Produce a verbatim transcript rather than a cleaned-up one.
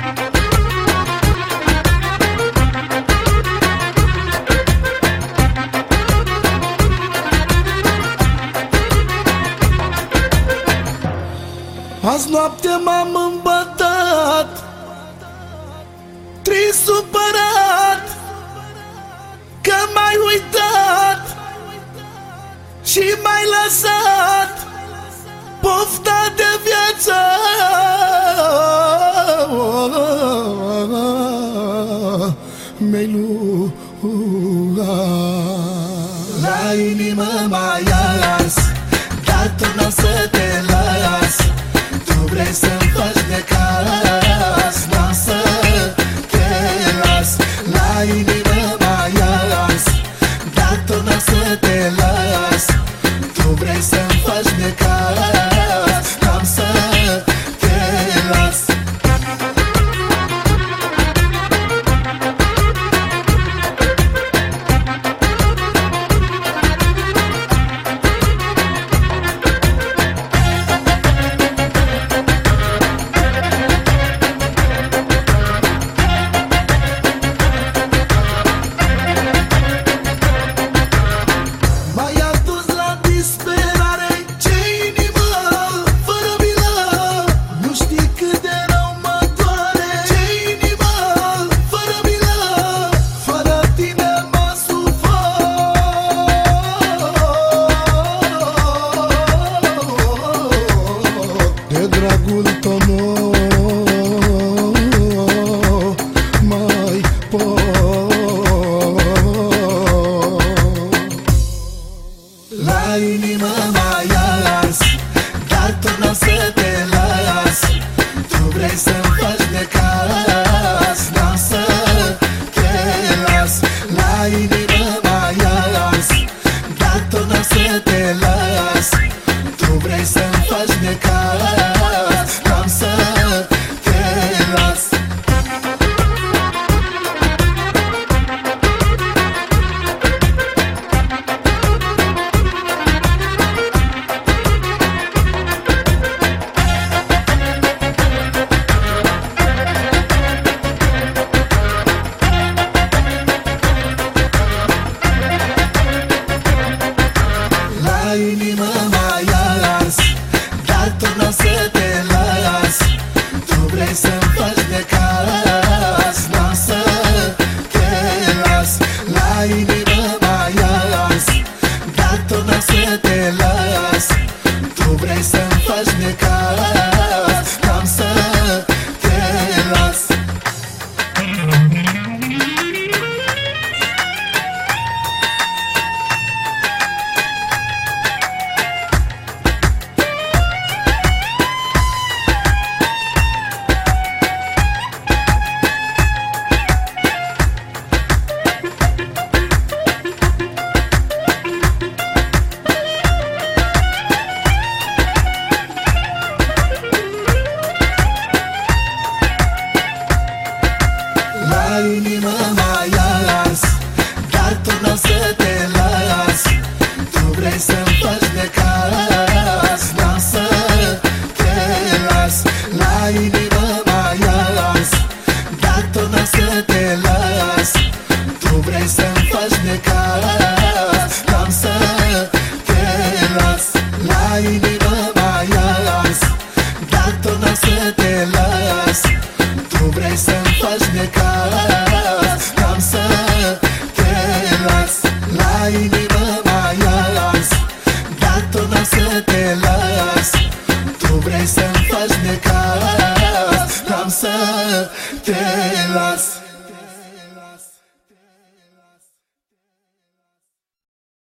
Azi noapte m-am îmbătat, trist, supărat, că m-ai uitat și m-ai lăsat pofta de viață. Mi-ai luat la inimă, m-ai ars, dar tu n-o să te las. Tu vrei să-mi faci de cas, n-am să te las. La inimă m-ai ars, dar tu n-o să te las. Tu vrei să-mi faci de cas, n-am să te las. Dragul tău nu mai pot. La inimă m-ai ars, dar tu n-o să te las. Tu vrei să-mi faci de cas, n-am să te las. La inimă m-ai ars, dar tu n-o să te las. Tu vrei să-mi faci de cas, n-am să te las. La inimă m-ai ars, dar tu n-o să te las. Tu vrei să-mi faci de cas, n-am să te las. La inimă m-ai ars, dar tu n-o să te las. Tu vrei să-mi faci de cas, n-am să te las. La inimă m-ai ars, dar tu n-o să te las. Tu vrei să-mi faci de cas, n-am să te las. La inimă m-ai ars, dar tu n-o să te las. Tu vrei să-mi faci de cas, n-am să te las. La inimă m-ai ars, dar tu n-o să te las. Tu vrei să-mi faci de cas, n-am să te las. La inimă m-ai ars, dar tu n-o să te las. Tu vrei să-mi faci de cas, n-am să te las.